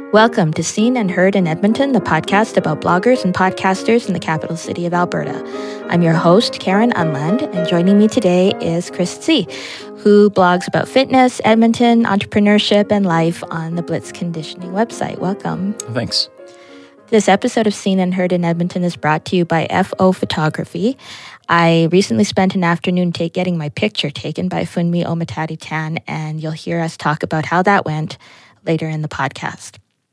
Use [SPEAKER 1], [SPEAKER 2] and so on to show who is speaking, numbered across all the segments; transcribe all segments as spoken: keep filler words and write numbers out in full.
[SPEAKER 1] Welcome to Seen and Heard in Edmonton, the podcast about bloggers and podcasters in the capital city of Alberta. I'm your host, Karen Unland, and joining me today is Chris Tse, who blogs about fitness, Edmonton, entrepreneurship, and life on the Blitz Conditioning website. Welcome.
[SPEAKER 2] Thanks.
[SPEAKER 1] This episode of Seen and Heard in Edmonton is brought to you by F O Photography. I recently spent an afternoon take, getting my picture taken by Funmi Omatati-Tan, and you'll hear us talk about how that went later in the podcast.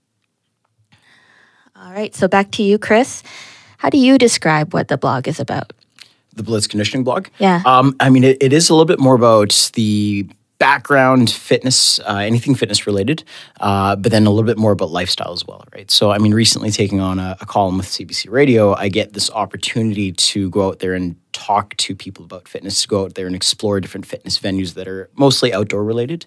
[SPEAKER 1] All right, so back to you, Chris. How do you describe what the blog is about?
[SPEAKER 2] The Blitz Conditioning blog?
[SPEAKER 1] Yeah.
[SPEAKER 2] Um, I mean, it, it is a little bit more about the background, fitness, uh, anything fitness related, uh, but then a little bit more about lifestyle as well, right? So, I mean, recently taking on a, a column with C B C Radio, I get this opportunity to go out there and talk to people about fitness, to go out there and explore different fitness venues that are mostly outdoor related.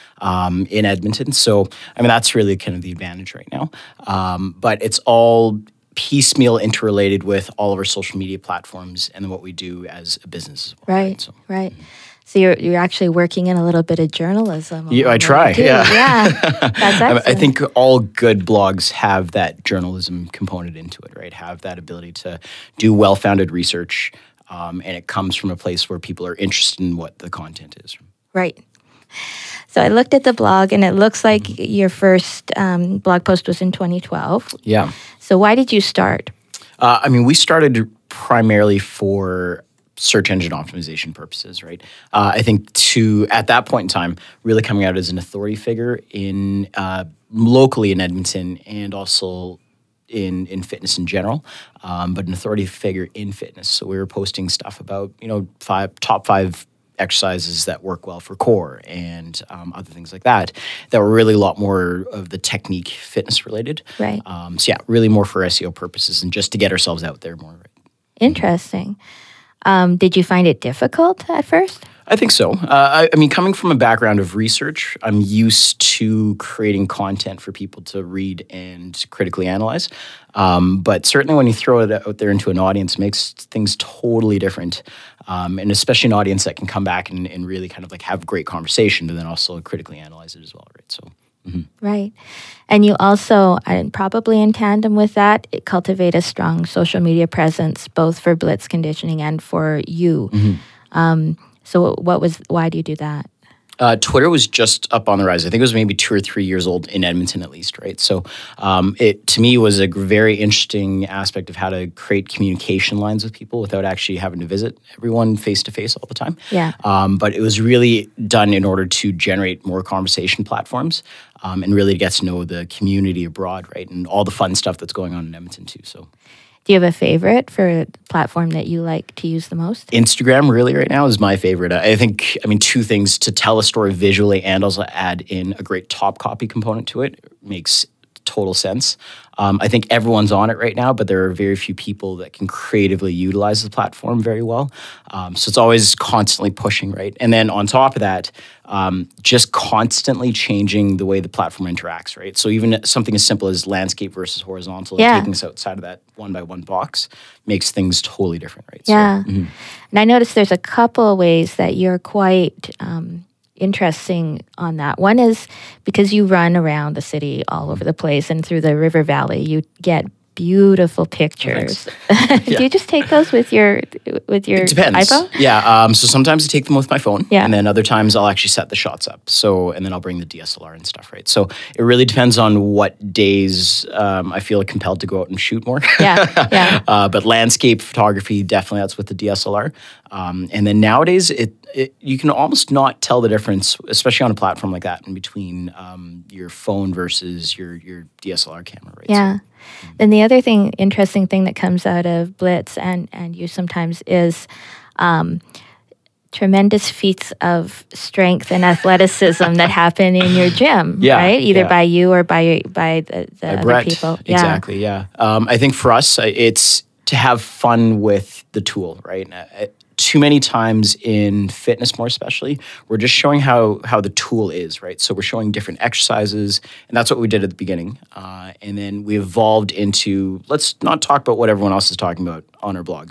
[SPEAKER 2] Um, in Edmonton. So, I mean, that's really kind of the advantage right now. Um, but it's all piecemeal interrelated with all of our social media platforms and then what we do as a business as well.
[SPEAKER 1] Right,
[SPEAKER 2] right. So,
[SPEAKER 1] right. So you're you're actually working in a little bit of journalism.
[SPEAKER 2] Yeah, I try, yeah.
[SPEAKER 1] Yeah, that's excellent.
[SPEAKER 2] I think all good blogs have that journalism component into it, right? Have that ability to do well-founded research, um, and it comes from a place where people are interested in what the content is.
[SPEAKER 1] Right. So I looked at the blog, and it looks like your first um, blog post was in twenty twelve.
[SPEAKER 2] Yeah.
[SPEAKER 1] So why did you start?
[SPEAKER 2] Uh, I mean, we started primarily for search engine optimization purposes, right? Uh, I think to, at that point in time, really coming out as an authority figure in uh, locally in Edmonton and also in in fitness in general, um, but an authority figure in fitness. So we were posting stuff about, you know, five top five exercises that work well for core and um, other things like that, that were really a lot more of the technique fitness related.
[SPEAKER 1] Right.
[SPEAKER 2] Um, so yeah, really more for S E O purposes and just to get ourselves out there more. Right?
[SPEAKER 1] Interesting. Um, did you find it difficult at first?
[SPEAKER 2] I think so. Uh, I, I mean, coming from a background of research, I'm used to creating content for people to read and critically analyze. Um, but certainly when you throw it out there into an audience, it makes things totally different. Um, and especially an audience that can come back and, and really kind of like have a great conversation, but then also critically analyze it as well, right? So, mm-hmm.
[SPEAKER 1] Right. And you also, and probably in tandem with that, cultivate a strong social media presence, both for Blitz Conditioning and for you.
[SPEAKER 2] Mm-hmm.
[SPEAKER 1] Um, so what was, why do you do that?
[SPEAKER 2] Uh, Twitter was just up on the rise. I think it was maybe two or three years old in Edmonton at least, right? So um, it, to me, was a very interesting aspect of how to create communication lines with people without actually having to visit everyone face-to-face all the time.
[SPEAKER 1] Yeah.
[SPEAKER 2] Um, but it was really done in order to generate more conversation platforms um, and really get to know the community abroad, right? And all the fun stuff that's going on in Edmonton too, so...
[SPEAKER 1] Do you have a favorite for a platform that you like to use the most?
[SPEAKER 2] Instagram really right now is my favorite. I think, I mean, two things, to tell a story visually and also add in a great top copy component to it makes total sense. Um, I think everyone's on it right now, but there are very few people that can creatively utilize the platform very well. Um, so it's always constantly pushing, right? And then on top of that, um, just constantly changing the way the platform interacts, right? So even something as simple as landscape versus horizontal,
[SPEAKER 1] yeah.
[SPEAKER 2] and taking us outside of that one by one box makes things totally different, right?
[SPEAKER 1] Yeah.
[SPEAKER 2] So, mm-hmm.
[SPEAKER 1] And I noticed there's a couple of ways that you're quite... Um, interesting on that. One is because you run around the city all over the place and through the river valley, you get beautiful pictures.
[SPEAKER 2] Yeah.
[SPEAKER 1] Do you just take those with your with your
[SPEAKER 2] it depends.
[SPEAKER 1] iPhone?
[SPEAKER 2] Yeah. Um, so sometimes I take them with my phone,
[SPEAKER 1] yeah.
[SPEAKER 2] and then other times I'll actually set the shots up. So and then I'll bring the D S L R and stuff, right? So it really depends on what days um, I feel compelled to go out and shoot more.
[SPEAKER 1] Yeah. Yeah.
[SPEAKER 2] uh, but landscape photography, definitely that's with the D S L R. Um, and then nowadays, it, it you can almost not tell the difference, especially on a platform like that, in between um, your phone versus your your D S L R camera, right?
[SPEAKER 1] Yeah.
[SPEAKER 2] So,
[SPEAKER 1] then the other thing, interesting thing that comes out of Blitz and, and you sometimes is um, tremendous feats of strength and athleticism that happen in your gym,
[SPEAKER 2] yeah,
[SPEAKER 1] right? Either
[SPEAKER 2] yeah.
[SPEAKER 1] by you or by by the, the
[SPEAKER 2] by
[SPEAKER 1] other
[SPEAKER 2] Brett,
[SPEAKER 1] people.
[SPEAKER 2] Exactly, yeah. yeah. Um, I think for us, it's to have fun with the tool, right? Uh, too many times in fitness, more especially, we're just showing how how the tool is, right? So we're showing different exercises, and that's what we did at the beginning. Uh, and then we evolved into, let's not talk about what everyone else is talking about on our blogs.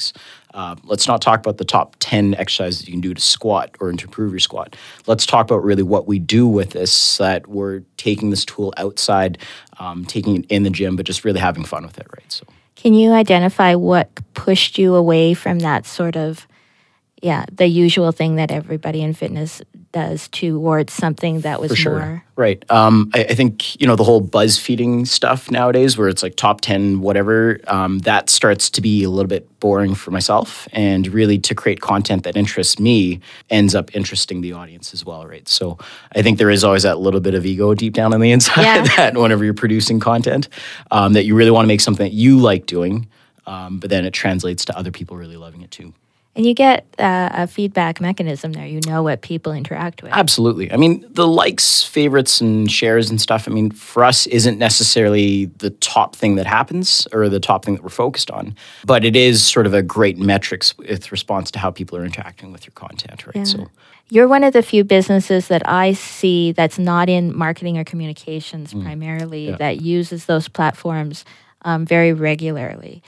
[SPEAKER 2] Uh, let's not talk about the top ten exercises you can do to squat or to improve your squat. Let's talk about really what we do with this, so that we're taking this tool outside, um, taking it in the gym, but just really having fun with it, right? So,
[SPEAKER 1] can you identify what pushed you away from that sort of, yeah, the usual thing that everybody in fitness does towards something that was
[SPEAKER 2] for sure.
[SPEAKER 1] more...
[SPEAKER 2] Right. Um, I, I think, you know, the whole buzz feeding stuff nowadays where it's like top ten, whatever, um, that starts to be a little bit boring for myself. And really to create content that interests me ends up interesting the audience as well, right? So I think there is always that little bit of ego deep down on the inside
[SPEAKER 1] Yeah.
[SPEAKER 2] that whenever you're producing content, um, that you really want to make something that you like doing, um, but then it translates to other people really loving it too.
[SPEAKER 1] And you get uh, a feedback mechanism there. You know what people interact with.
[SPEAKER 2] Absolutely. I mean, the likes, favorites, and shares and stuff, I mean, for us isn't necessarily the top thing that happens or the top thing that we're focused on, but it is sort of a great metrics with response to how people are interacting with your content, right?
[SPEAKER 1] Yeah.
[SPEAKER 2] So
[SPEAKER 1] you're one of the few businesses that I see that's not in marketing or communications mm. primarily, yeah. that uses those platforms um, very regularly.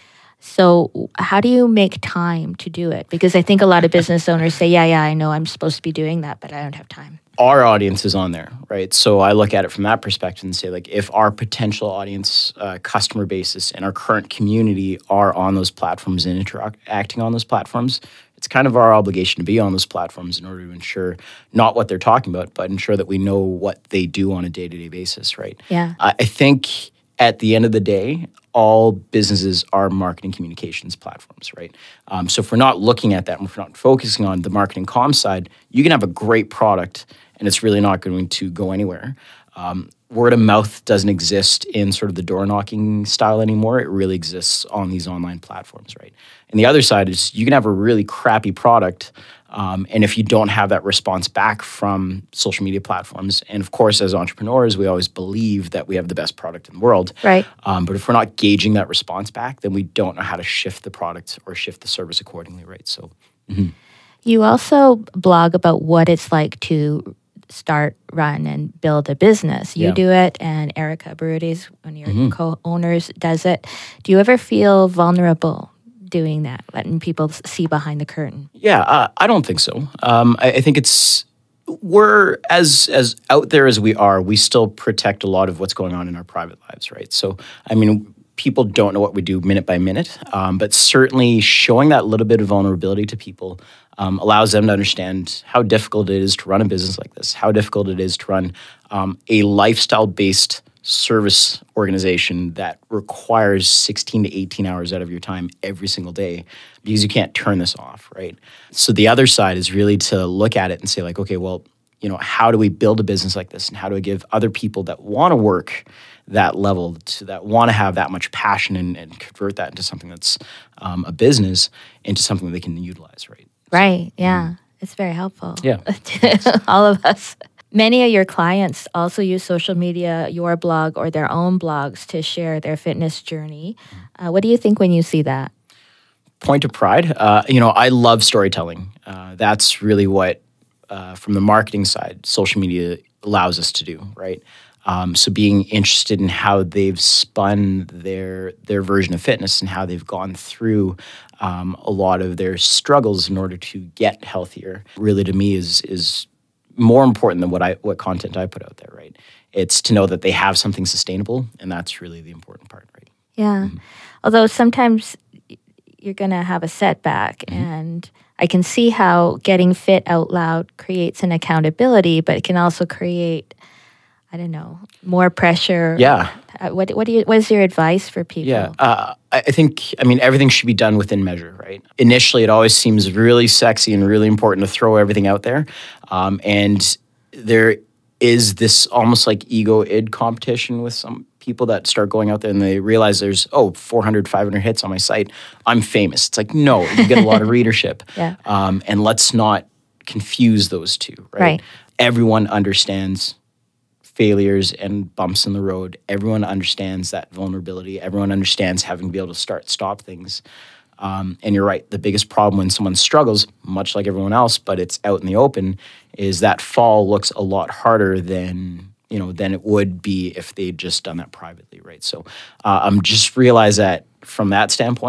[SPEAKER 1] So how do you make time to do it? Because I think a lot of business owners say, yeah, yeah, I know I'm supposed to be doing that, but I don't have time.
[SPEAKER 2] Our audience is on there, right? So I look at it from that perspective and say, like, if our potential audience, uh, customer basis, and our current community are on those platforms and interacting on those platforms, it's kind of our obligation to be on those platforms in order to ensure not what they're talking about, but ensure that we know what they do on a day-to-day basis, right?
[SPEAKER 1] Yeah.
[SPEAKER 2] I, I think at the end of the day, all businesses are marketing communications platforms, right? Um, so if we're not looking at that and if we're not focusing on the marketing comm side, you can have a great product and it's really not going to go anywhere. Um, word of mouth doesn't exist in sort of the door knocking style anymore. It really exists on these online platforms, right? And the other side is you can have a really crappy product, Um, and if you don't have that response back from social media platforms, and of course, as entrepreneurs, we always believe that we have the best product in the world.
[SPEAKER 1] Right.
[SPEAKER 2] Um, but if we're not gauging that response back, then we don't know how to shift the product or shift the service accordingly, right? So, mm-hmm.
[SPEAKER 1] You also blog about what it's like to start, run, and build a business. You
[SPEAKER 2] Yeah.
[SPEAKER 1] do it, and Erica Barudis, one of your
[SPEAKER 2] Mm-hmm.
[SPEAKER 1] co-owners, does it. Do you ever feel vulnerable doing that, letting people see behind the curtain?
[SPEAKER 2] Yeah, uh, I don't think so. Um, I, I think it's we're as as out there as we are. We still protect a lot of what's going on in our private lives, right? So, I mean, people don't know what we do minute by minute, um, but certainly showing that little bit of vulnerability to people um, allows them to understand how difficult it is to run a business like this, how difficult it is to run um, a lifestyle-based service organization that requires sixteen to eighteen hours out of your time every single day because you can't turn this off, right? So the other side is really to look at it and say like, okay, well, you know, how do we build a business like this and how do we give other people that want to work that level, to that want to have that much passion and, and convert that into something that's um, a business into something that they can utilize, right?
[SPEAKER 1] Right,
[SPEAKER 2] So,
[SPEAKER 1] yeah.
[SPEAKER 2] mm,
[SPEAKER 1] It's very helpful.
[SPEAKER 2] Yeah.
[SPEAKER 1] to all of us. Many of your clients also use social media, your blog, or their own blogs to share their fitness journey. Uh, what do you think when you see that?
[SPEAKER 2] Point of pride. Uh, you know, I love storytelling. Uh, that's really what, uh, from the marketing side, social media allows us to do, right? Um, so being interested in how they've spun their their version of fitness and how they've gone through um, a lot of their struggles in order to get healthier, really to me is is more important than what I what content I put out there, right? It's to know that they have something sustainable, and that's really the important part, right?
[SPEAKER 1] Yeah. Mm-hmm. Although sometimes you're going to have a setback, mm-hmm. and I can see how getting fit out loud creates an accountability, but it can also create, I don't know, more pressure.
[SPEAKER 2] Yeah.
[SPEAKER 1] What what do you what is your advice for people?
[SPEAKER 2] Yeah. Uh, I think, I mean, everything should be done within measure, right? Initially, it always seems really sexy and really important to throw everything out there. Um, and there is this almost like ego-id competition with some people that start going out there and they realize there's, oh, four hundred, five hundred hits on my site. I'm famous. It's like, no, you get a lot of readership.
[SPEAKER 1] Yeah.
[SPEAKER 2] Um, and let's not confuse those two, right?
[SPEAKER 1] Right.
[SPEAKER 2] Everyone understands failures and bumps in the road. Everyone understands that vulnerability. Everyone understands having to be able to start, stop things. Um, and you're right. The biggest problem when someone struggles, much like everyone else, but it's out in the open, is that fall looks a lot harder than, you know, than it would be if they'd just done that privately, right? So uh, I'm just realize that from that standpoint,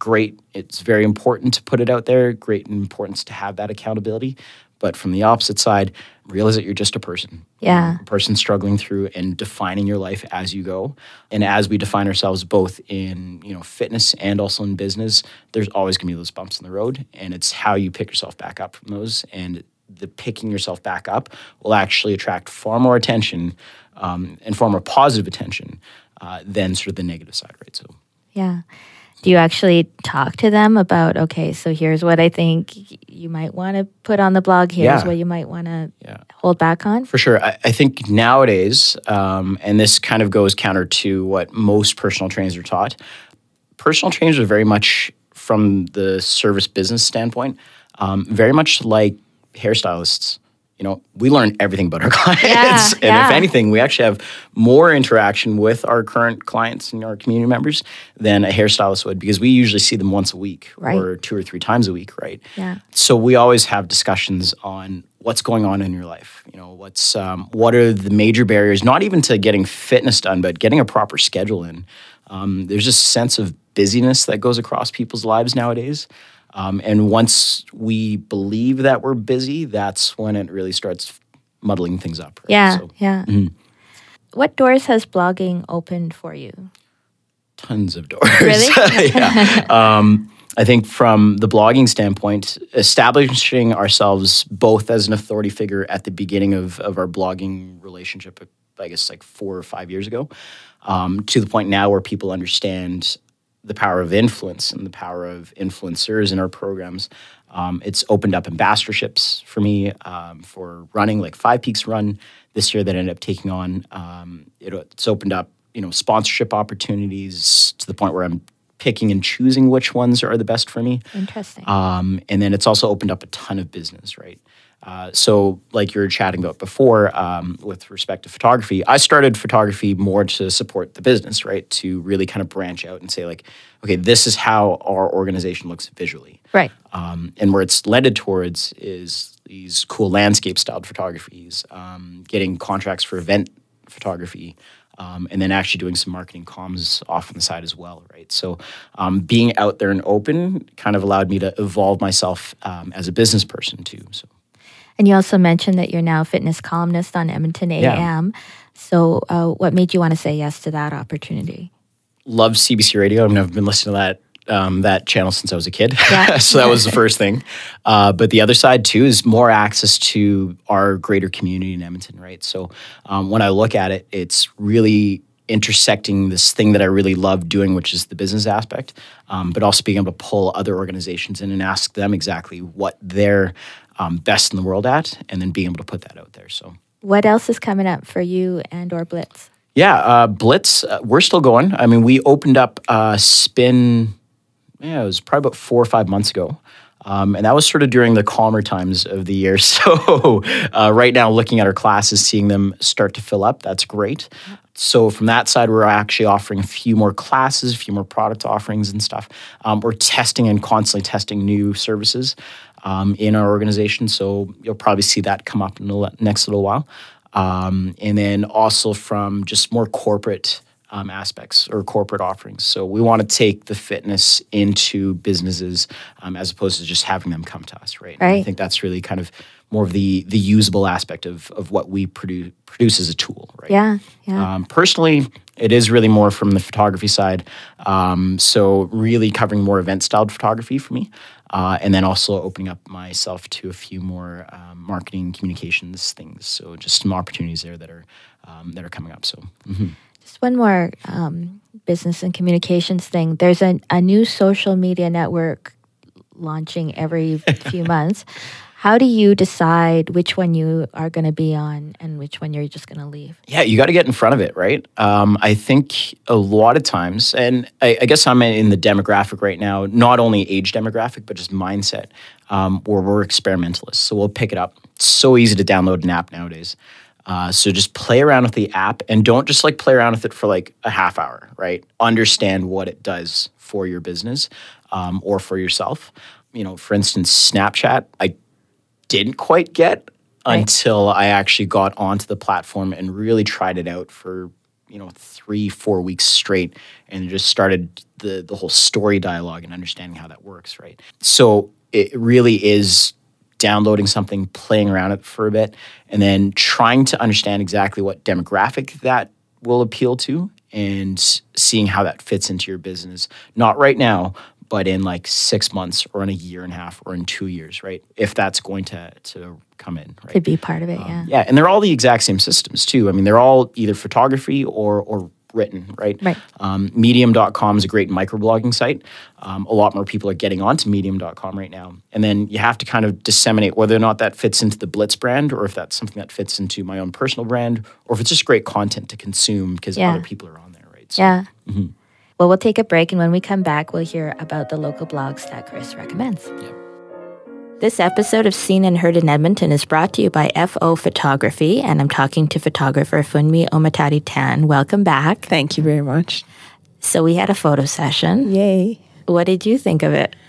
[SPEAKER 2] great. It's very important to put it out there. Great importance to have that accountability. But from the opposite side, realize that you're just a person.
[SPEAKER 1] Yeah.
[SPEAKER 2] A person struggling through and defining your life as you go. And as we define ourselves both in, you know, fitness and also in business, there's always going to be those bumps in the road. And it's how you pick yourself back up from those. And the picking yourself back up will actually attract far more attention um, and far more positive attention uh, than sort of the negative side, right? So,
[SPEAKER 1] yeah. Do you actually talk to them about, okay, so here's what I think you might want to put on the blog. Here's
[SPEAKER 2] Yeah.
[SPEAKER 1] what you might want to
[SPEAKER 2] yeah.
[SPEAKER 1] hold back on?
[SPEAKER 2] For sure. I, I think nowadays, um, and this kind of goes counter to what most personal trainers are taught, personal trainers are very much, from the service business standpoint, um, very much like hairstylists. You know, we learn everything about our clients.
[SPEAKER 1] Yeah,
[SPEAKER 2] and
[SPEAKER 1] yeah.
[SPEAKER 2] if anything, we actually have more interaction with our current clients and our community members than a hairstylist would, because we usually see them once a week
[SPEAKER 1] Right.
[SPEAKER 2] or two or three times a week, right?
[SPEAKER 1] Yeah.
[SPEAKER 2] So we always have discussions on what's going on in your life. You know, what's um, what are the major barriers, not even to getting fitness done, but getting a proper schedule in. Um, there's this sense of busyness that goes across people's lives nowadays. Um, and once we believe that we're busy, that's when it really starts muddling things up. Right?
[SPEAKER 1] Yeah,
[SPEAKER 2] So,
[SPEAKER 1] yeah.
[SPEAKER 2] mhm.
[SPEAKER 1] What doors has blogging opened for you?
[SPEAKER 2] Tons of doors.
[SPEAKER 1] Really?
[SPEAKER 2] yeah. Um, I think from the blogging standpoint, establishing ourselves both as an authority figure at the beginning of, of our blogging relationship, I guess like four or five years ago, um, to the point now where people understand the power of influence and the power of influencers in our programs. Um, it's opened up ambassadorships for me um, for running, like Five Peaks Run this year that I ended up taking on. Um, it, it's opened up, you know, sponsorship opportunities to the point where I'm picking and choosing which ones are the best for me.
[SPEAKER 1] Interesting.
[SPEAKER 2] Um, and then it's also opened up a ton of business, right? Uh, so like you were chatting about before um, with respect to photography, I started photography more to support the business, right? To really kind of branch out and say like, okay, this is how our organization looks visually.
[SPEAKER 1] Right.
[SPEAKER 2] Um, and where it's lended towards is these cool landscape styled photographies, um, getting contracts for event photography, um, and then actually doing some marketing comms off on the side as well, right? So um, being out there and open kind of allowed me to evolve myself um, as a business person too, so.
[SPEAKER 1] And you also mentioned that you're now a fitness columnist on Edmonton A M.
[SPEAKER 2] Yeah.
[SPEAKER 1] So uh, what made you want to say yes to that opportunity?
[SPEAKER 2] Love C B C Radio. I mean, I've been listening to that um, that channel since I was a kid.
[SPEAKER 1] Yeah.
[SPEAKER 2] So that was the first thing. Uh, but the other side too is more access to our greater community in Edmonton, right? So um, when I look at it, it's really intersecting this thing that I really love doing, which is the business aspect, um, but also being able to pull other organizations in and ask them exactly what they're um, best in the world at, and then being able to put that out there. So,
[SPEAKER 1] What else is coming up for you and or Blitz?
[SPEAKER 2] yeah, uh, Blitz, uh, we're still going. I mean, we opened up uh, Spin, yeah, it was probably about four or five months ago. Um, and that was sort of during the calmer times of the year. So uh, right now, looking at our classes, seeing them start to fill up, that's great. So from that side, we're actually offering a few more classes, a few more product offerings and stuff. Um, we're testing and constantly testing new services um, in our organization. So you'll probably see that come up in the next little while. Um, and then also from just more corporate Um, aspects or corporate offerings. So we want to take the fitness into businesses um, as opposed to just having them come to us, right? And
[SPEAKER 1] Right.
[SPEAKER 2] I think that's really kind of more of the the usable aspect of of what we produce produce as a tool, right?
[SPEAKER 1] Yeah, yeah.
[SPEAKER 2] Um, personally, it is really more from the photography side. Um, so really covering more event-styled photography for me. Uh, and then also opening up myself to a few more um, marketing communications things. So just some opportunities there that are um, that are coming up. So. Mm-hmm.
[SPEAKER 1] Just one more um, business and communications thing. There's a, a new social media network launching every few months. How do you decide which one you are going to be on and which one you're just going to leave?
[SPEAKER 2] Yeah, you got to get in front of it, right? Um, I think a lot of times, and I, I guess I'm in the demographic right now, not only age demographic, but just mindset, um, where we're experimentalists. So we'll pick it up. It's so easy to download an app nowadays. Uh, so just play around with the app and don't just like play around with it for like a half hour, right? Understand what it does for your business um, or for yourself. You know, for instance, Snapchat, I didn't quite get
[SPEAKER 1] Right.
[SPEAKER 2] until I actually got onto the platform and really tried it out for, you know, three, four weeks straight and just started the the whole story dialogue and understanding how that works, right? So it really is downloading something, playing around it for a bit, and then trying to understand exactly what demographic that will appeal to and seeing how that fits into your business. Not right now, but in like six months or in a year and a half or in two years, right? If that's going to to come in, right?
[SPEAKER 1] To be part of it,
[SPEAKER 2] um,
[SPEAKER 1] yeah.
[SPEAKER 2] Yeah, and they're all the exact same systems too. I mean, they're all either photography or or written, right?
[SPEAKER 1] Right.
[SPEAKER 2] Um, medium dot com is a great microblogging site. Um, a lot more people are getting onto medium dot com right now. And then you have to kind of disseminate whether or not that fits into the Blitz brand or if that's something that fits into my own personal brand or if it's just great content to consume because
[SPEAKER 1] Yeah.
[SPEAKER 2] other people are on there, right? So,
[SPEAKER 1] Yeah.
[SPEAKER 2] mhm.
[SPEAKER 1] Well, we'll take a break, and when we come back, we'll hear about the local blogs that Chris recommends.
[SPEAKER 2] Yeah.
[SPEAKER 1] This episode of Seen and Heard in Edmonton is brought to you by F O Photography, and I'm talking to photographer Funmi Omatadi-Tan. Welcome back.
[SPEAKER 3] Thank you very much.
[SPEAKER 1] So we had a photo session.
[SPEAKER 3] Yay.
[SPEAKER 1] What did you think of it?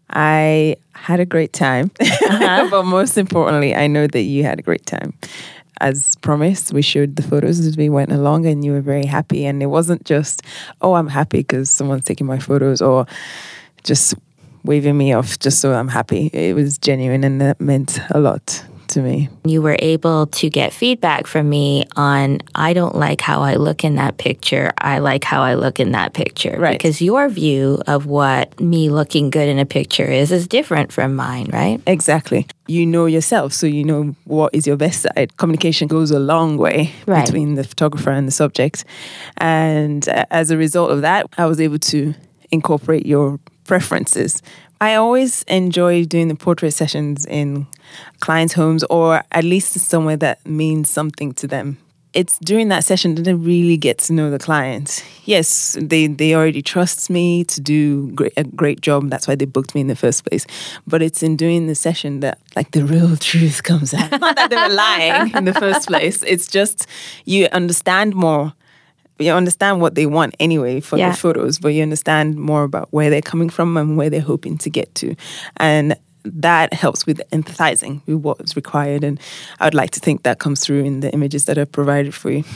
[SPEAKER 3] I had a great time.
[SPEAKER 1] Uh-huh.
[SPEAKER 3] But most importantly, I know that you had a great time. As promised, we showed the photos as we went along and you were very happy. And it wasn't just, oh, I'm happy because someone's taking my photos or just waving me off just so I'm happy. It was genuine and that meant a lot to me.
[SPEAKER 1] You were able to get feedback from me on, I don't like how I look in that picture. I like how I look in that picture.
[SPEAKER 3] Right.
[SPEAKER 1] Because your view of what me looking good in a picture is is different from mine, right?
[SPEAKER 3] Exactly. You know yourself, so you know what is your best side. Communication goes a long way
[SPEAKER 1] Right.
[SPEAKER 3] between the photographer and the subject. And uh, as a result of that, I was able to incorporate your preferences. I always enjoy doing the portrait sessions in clients' homes or at least somewhere that means something to them. It's during that session that I really get to know the client. Yes, they, they already trust me to do great, a great job. That's why they booked me in the first place. But it's in doing the session that like the real truth comes out. Not that they were lying in the first place. It's just you understand more. You understand what they want anyway for
[SPEAKER 1] Yeah.
[SPEAKER 3] the photos, but you understand more about where they're coming from and where they're hoping to get to. And that helps with empathizing with what is required. And I would like to think that comes through in the images that are provided for you.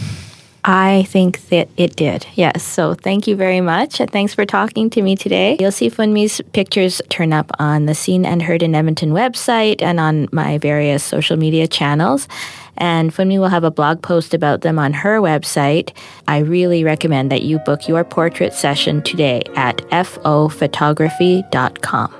[SPEAKER 1] I think that it did, yes. So thank you very much. Thanks for talking to me today. You'll see Funmi's pictures turn up on the Seen and Heard in Edmonton website and on my various social media channels. And Funmi will have a blog post about them on her website. I really recommend that you book your portrait session today at f o photography dot com.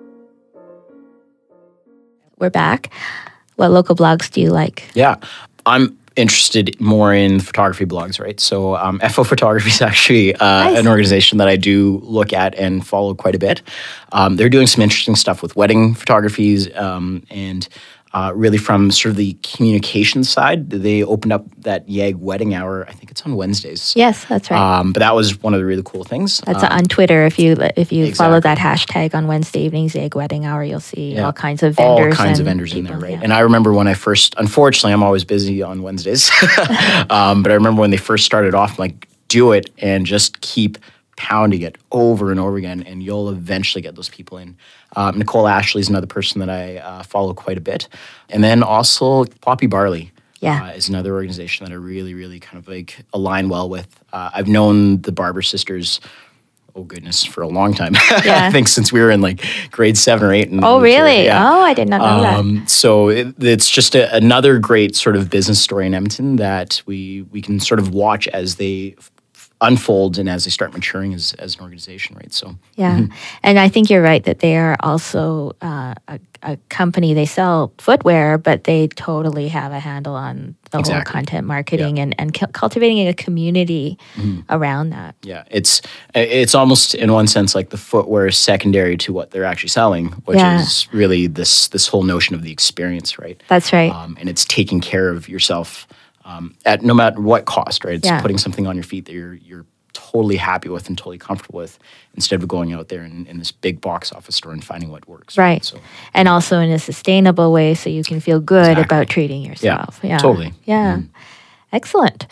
[SPEAKER 1] We're back. What local blogs do you like?
[SPEAKER 2] Yeah, I'm interested more in photography blogs, right? So um, F O Photography is actually uh,
[SPEAKER 1] Nice.
[SPEAKER 2] an organization that I do look at and follow quite a bit. Um, they're doing some interesting stuff with wedding photographies um, and uh, really from sort of the communication side. They opened up that YAG wedding hour. I think it's on Wednesdays.
[SPEAKER 1] Yes, that's right.
[SPEAKER 2] Um, but that was one of the really cool things.
[SPEAKER 1] That's
[SPEAKER 2] Um,
[SPEAKER 1] on Twitter. If you if you follow
[SPEAKER 2] exactly.
[SPEAKER 1] that hashtag on Wednesday evenings, Egg Wedding Hour, you'll see
[SPEAKER 2] Yeah.
[SPEAKER 1] all kinds of vendors.
[SPEAKER 2] All kinds
[SPEAKER 1] and
[SPEAKER 2] of vendors in
[SPEAKER 1] people,
[SPEAKER 2] there, right?
[SPEAKER 1] yeah.
[SPEAKER 2] And I remember when I first, unfortunately, I'm always busy on Wednesdays. um, but I remember when they first started off, I'm like, do it and just keep pounding it over and over again, and you'll eventually get those people in. Um, Nicole Ashley is another person that I uh, follow quite a bit. And then also Poppy Barley.
[SPEAKER 1] Yeah.
[SPEAKER 2] Uh, is another organization that I really, really kind of like align well with. Uh, I've known the Barber sisters, oh goodness, for a long time.
[SPEAKER 1] Yeah.
[SPEAKER 2] I think since we were in like grade seven or eight. And
[SPEAKER 1] Oh,
[SPEAKER 2] moved here.
[SPEAKER 1] really?
[SPEAKER 2] Yeah.
[SPEAKER 1] Oh, I did not know that.
[SPEAKER 2] Um, so it, it's just a, another great sort of business story in Edmonton that we we can sort of watch as they f- unfold and as they start maturing as, as an organization, right? So
[SPEAKER 1] Yeah. And I think you're right that they are also uh, a, a company. They sell footwear, but they totally have a handle on the whole
[SPEAKER 2] Exactly.
[SPEAKER 1] content marketing and, and cu- cultivating a community around that.
[SPEAKER 2] yeah, it's it's almost in one sense like the footwear is secondary to what they're actually selling, which
[SPEAKER 1] Yeah.
[SPEAKER 2] is really this this whole notion of the experience, right?
[SPEAKER 1] That's right.
[SPEAKER 2] Um, and it's taking care of yourself um, at no matter what cost, right? It's
[SPEAKER 1] Yeah.
[SPEAKER 2] putting something on your feet that you're you're totally happy with and totally comfortable with, instead of going out there in, in this big box office store and finding what works.
[SPEAKER 1] Right.
[SPEAKER 2] So
[SPEAKER 1] And also in a sustainable way so you can feel good
[SPEAKER 2] Exactly.
[SPEAKER 1] about treating yourself. Yeah.
[SPEAKER 2] totally.
[SPEAKER 1] Yeah. Excellent.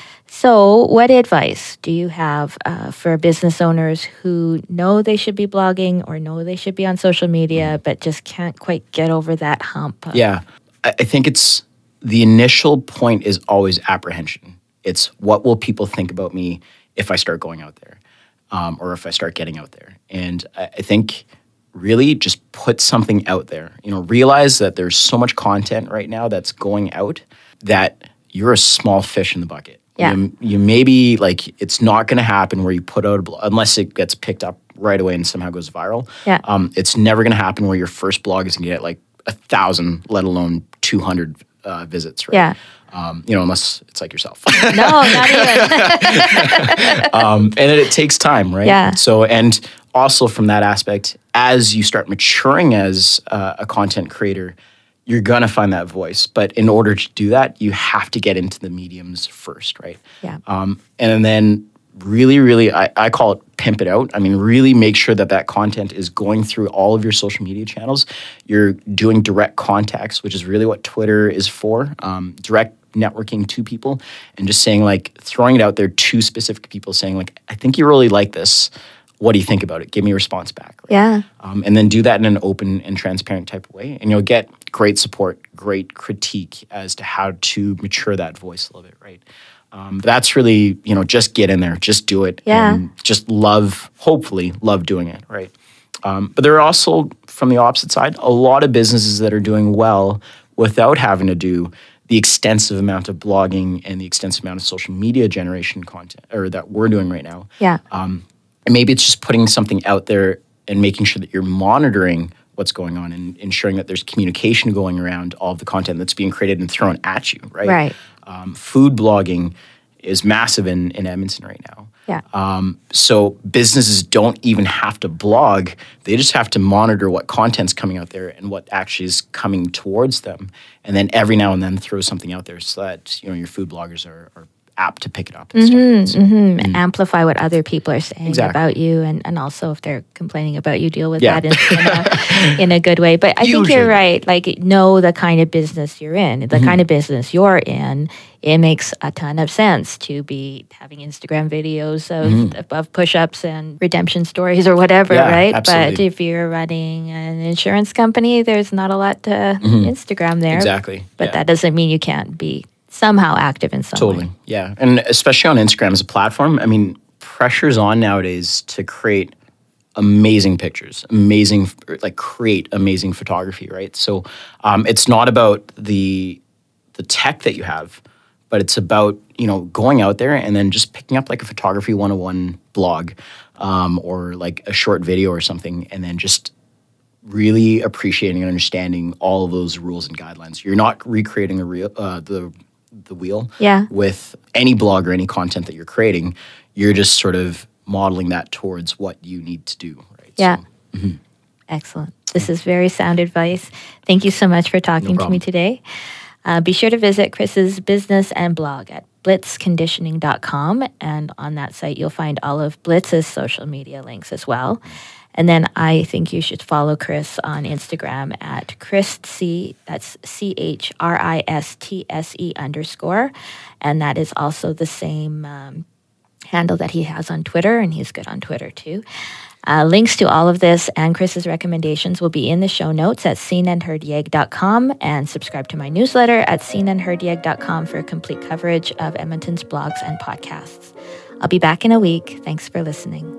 [SPEAKER 1] So, what advice do you have uh, for business owners who know they should be blogging or know they should be on social media, but just can't quite get over that hump?
[SPEAKER 2] yeah, I, I think it's the initial point is always apprehension. It's what will people think about me if I start going out there, um, or if I start getting out there. And I, I think really just put something out there. You know, realize that there's so much content right now that's going out that you're a small fish in the bucket.
[SPEAKER 1] Yeah.
[SPEAKER 2] You, you maybe like it's not going to happen where you put out a blog unless it gets picked up right away and somehow goes viral.
[SPEAKER 1] Yeah.
[SPEAKER 2] Um, it's never going to happen where your first blog is going to get like a thousand, let alone two hundred uh, visits. Right?
[SPEAKER 1] Yeah.
[SPEAKER 2] Um, you know, unless it's like yourself.
[SPEAKER 1] No, not even.
[SPEAKER 2] um, and it, it takes time, right?
[SPEAKER 1] Yeah.
[SPEAKER 2] So, and also from that aspect, as you start maturing as uh, a content creator, you're going to find that voice. But in order to do that, you have to get into the mediums first, right?
[SPEAKER 1] Yeah.
[SPEAKER 2] Um, and then really, really, I, I call it pimp it out. I mean, really make sure that that content is going through all of your social media channels. You're doing direct contacts, which is really what Twitter is for, um, direct networking to people and just saying like, throwing it out there to specific people saying like, I think you really like this. What do you think about it? Give me a response back. Right?
[SPEAKER 1] Yeah.
[SPEAKER 2] Um, and then do that in an open and transparent type of way. And you'll get great support, great critique as to how to mature that voice a little bit, right? Um, that's really, you know, just get in there, just do it.
[SPEAKER 1] Yeah.
[SPEAKER 2] And just love, hopefully, love doing it, right? Um, but there are also, from the opposite side, a lot of businesses that are doing well without having to do the extensive amount of blogging and the extensive amount of social media generation content, or that we're doing right now.
[SPEAKER 1] Yeah.
[SPEAKER 2] Um, and maybe it's just putting something out there and making sure that you're monitoring what's going on and ensuring that there's communication going around all of the content that's being created and thrown at you, right?
[SPEAKER 1] Right.
[SPEAKER 2] Um, food blogging is massive in, in Edmonton right now.
[SPEAKER 1] Yeah.
[SPEAKER 2] Um, so businesses don't even have to blog. They just have to monitor what content's coming out there and what actually is coming towards them. And then every now and then throw something out there so that, you know, your food bloggers are, are apt to pick it up and
[SPEAKER 1] Mm-hmm,
[SPEAKER 2] stuff. So,
[SPEAKER 1] mm-hmm. Amplify what other people are saying
[SPEAKER 2] Exactly.
[SPEAKER 1] about you, and, and also if they're complaining about you, deal with
[SPEAKER 2] Yeah.
[SPEAKER 1] that in, in, a, in a good way. But I think
[SPEAKER 2] Usually.
[SPEAKER 1] you're right. Like, know the kind of business you're in, the
[SPEAKER 2] Mm-hmm.
[SPEAKER 1] kind of business you're in. It makes a ton of sense to be having Instagram videos of, of push-ups and redemption stories or whatever,
[SPEAKER 2] Mm-hmm. Yeah,
[SPEAKER 1] right?
[SPEAKER 2] absolutely.
[SPEAKER 1] But if you're running an insurance company, there's not a lot to Instagram there.
[SPEAKER 2] Mm-hmm. Exactly.
[SPEAKER 1] But
[SPEAKER 2] Yeah.
[SPEAKER 1] that doesn't mean you can't be somehow active in some
[SPEAKER 2] Totally,
[SPEAKER 1] way.
[SPEAKER 2] yeah. And especially on Instagram as a platform, I mean, pressure's on nowadays to create amazing pictures, amazing, like create amazing photography, right? So um, it's not about the the tech that you have, but it's about, you know, going out there and then just picking up like a photography one oh one blog um, or like a short video or something, and then just really appreciating and understanding all of those rules and guidelines. You're not recreating the real uh, the the wheel
[SPEAKER 1] Yeah.
[SPEAKER 2] with any blog or any content that you're creating. You're just sort of modeling that towards what you need to do. Right?
[SPEAKER 1] Yeah.
[SPEAKER 2] So,
[SPEAKER 1] Excellent. This is very sound advice. Thank you so much for talking to me
[SPEAKER 2] problem.
[SPEAKER 1] today. Uh, be sure to visit Chris's business and blog at blitz conditioning dot com. And on that site, you'll find all of Blitz's social media links as well. And then I think you should follow Chris on Instagram at Chris C. That's C H R I S T S E underscore. And that is also the same um, handle that he has on Twitter, and he's good on Twitter too. Uh, links to all of this and Chris's recommendations will be in the show notes at seen and heard yeg dot com, and subscribe to my newsletter at seen and heard yeg dot com for complete coverage of Edmonton's blogs and podcasts. I'll be back in a week. Thanks for listening.